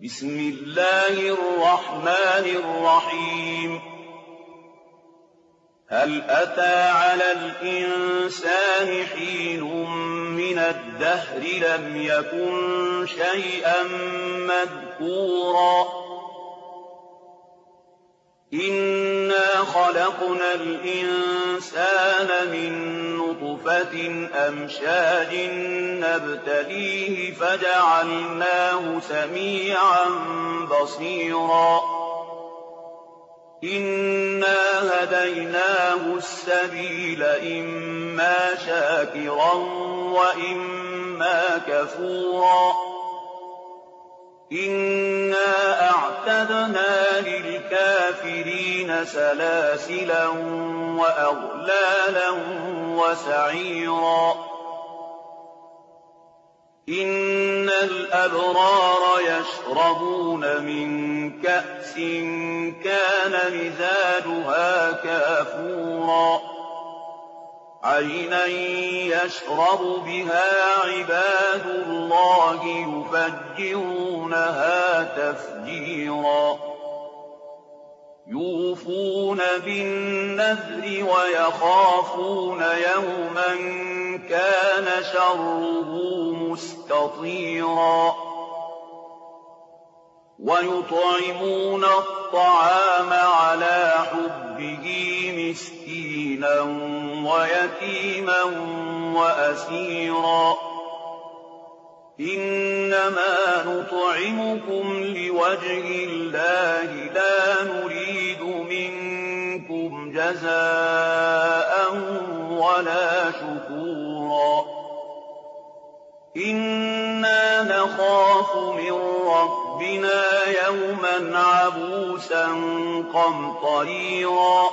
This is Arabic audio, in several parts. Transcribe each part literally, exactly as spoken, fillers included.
بسم الله الرحمن الرحيم هل أتى على الإنسان حين من الدهر لم يكن شيئا مذكورا إنا خلقنا الإنسان من نطفة أمشاج نبتليه فجعلناه سميعا بصيرا إنا هديناه السبيل إما شاكرا وإما كفورا إنا أعتدنا للكافرين سلاسلا وأغلالا وسعيرا إن الأبرار يشربون من كأس كان مزاجها كافورا عينا يشرب بها عباد الله يفجرونها تفجيرا يوفون بالنذر ويخافون يوما كان شره مستطيرا ويطعمون الطعام على حبه مسكينا ويتيما وأسيرا إنما نطعمكم لوجه الله لا نريد منكم جزاء ولا شكورا إنا نخاف من ربنا يوما عبوسا قمطريرا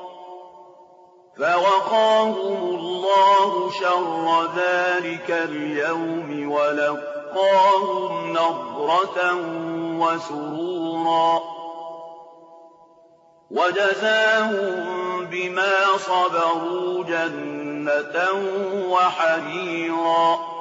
فوقاهم الله شر ذلك اليوم ولقاهم نضرة وسرورا وجزاهم بما صبروا جنة وحريرا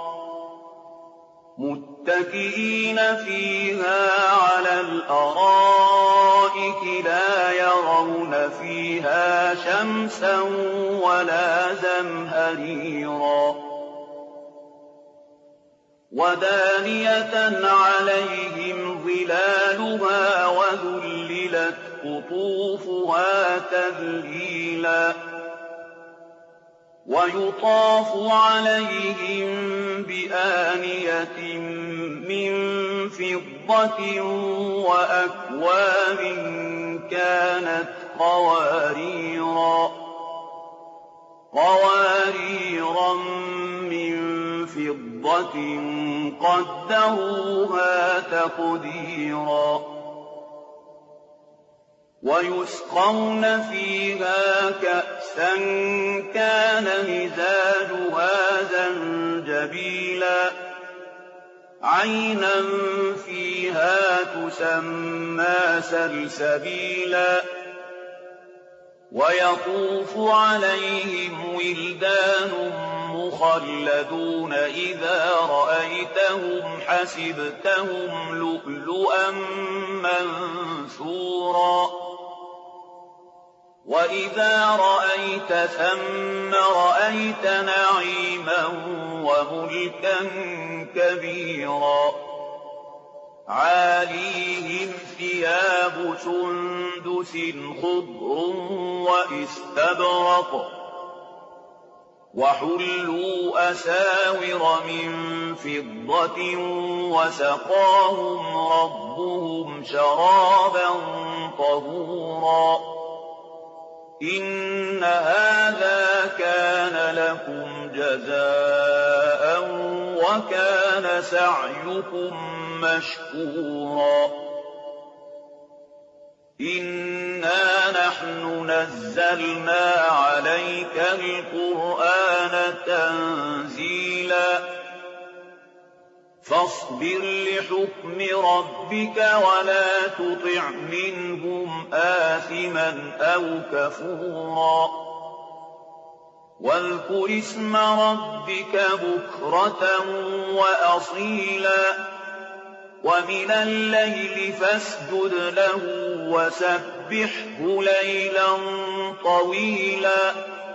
متكئين فيها على الأرائك لا يرون فيها شمسا ولا زمهريرا ودانية عليهم ظلالها وذللت قطوفها تذليلا ويطاف عليهم بآنية من فضة وأكواب كانت قواريرا قواريرا من فضة قدروها تقديرا ويسقون فيها كأسا كان مزاجها زنجبيلا عينا فيها تسمى سلسبيلا ويطوف عليهم ولدان مخلدون إذا رأيتهم حسبتهم لؤلؤا منثورا وإذا رأيت ثم رأيت نعيما وملكا كبيرا عاليهم ثياب سندس خضر وإستبرق وحلوا أساور من فضة وسقاهم ربهم شرابا طهورا إن هذا كان لكم جزاء وكان سعيكم مشكورا إنا نحن نزلنا عليك القرآن تنزيلا فاصبر لحكم ربك ولا تطع منهم آثما أو كفورا واذكر اسم ربك بكرة وأصيلا وَمِنَ اللَّيْلِ فَاسْجُدْ لَهُ وَسَبِّحْهُ لَيْلًا طَوِيلًا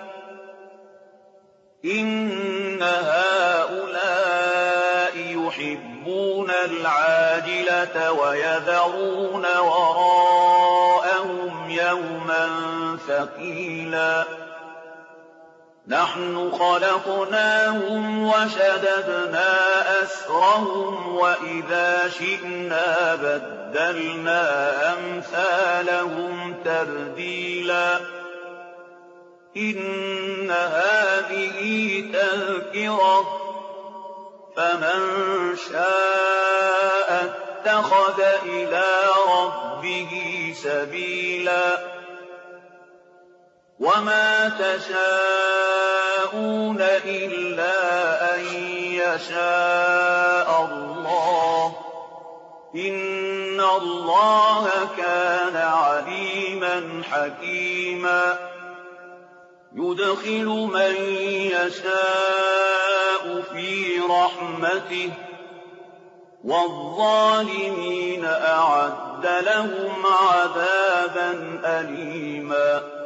إِنَّ هَٰؤُلَاءِ يُحِبُّونَ الْعَاجِلَةَ وَيَذَرُونَ وَرَاءَهُمْ يَوْمًا ثَقِيلًا نَحْنُ خَلَقْنَاهُمْ وَشَدَدْنَا أَسْرَهُمْ وَإِذَا شِئْنَا بَدَّلْنَا أَمْثَالَهُمْ تَبْدِيلًا إِنَّ هَٰذِهِ تَذْكِرَةٌ فَمَن شَاءَ اتَّخَذَ إِلَىٰ رَبِّهِ سَبِيلًا وَمَا تَشَاءُونَ إِلَّا أَن يَشَاءَ اللَّهُ ۚ إِنَّ اللَّهَ كَانَ عَلِيمًا حَكِيمًا يُدْخِلُ مَن يَشَاءُ فِي رَحْمَتِهِ ۚ وَالظَّالِمِينَ أَعَدَّ لَهُمْ عَذَابًا أَلِيمًا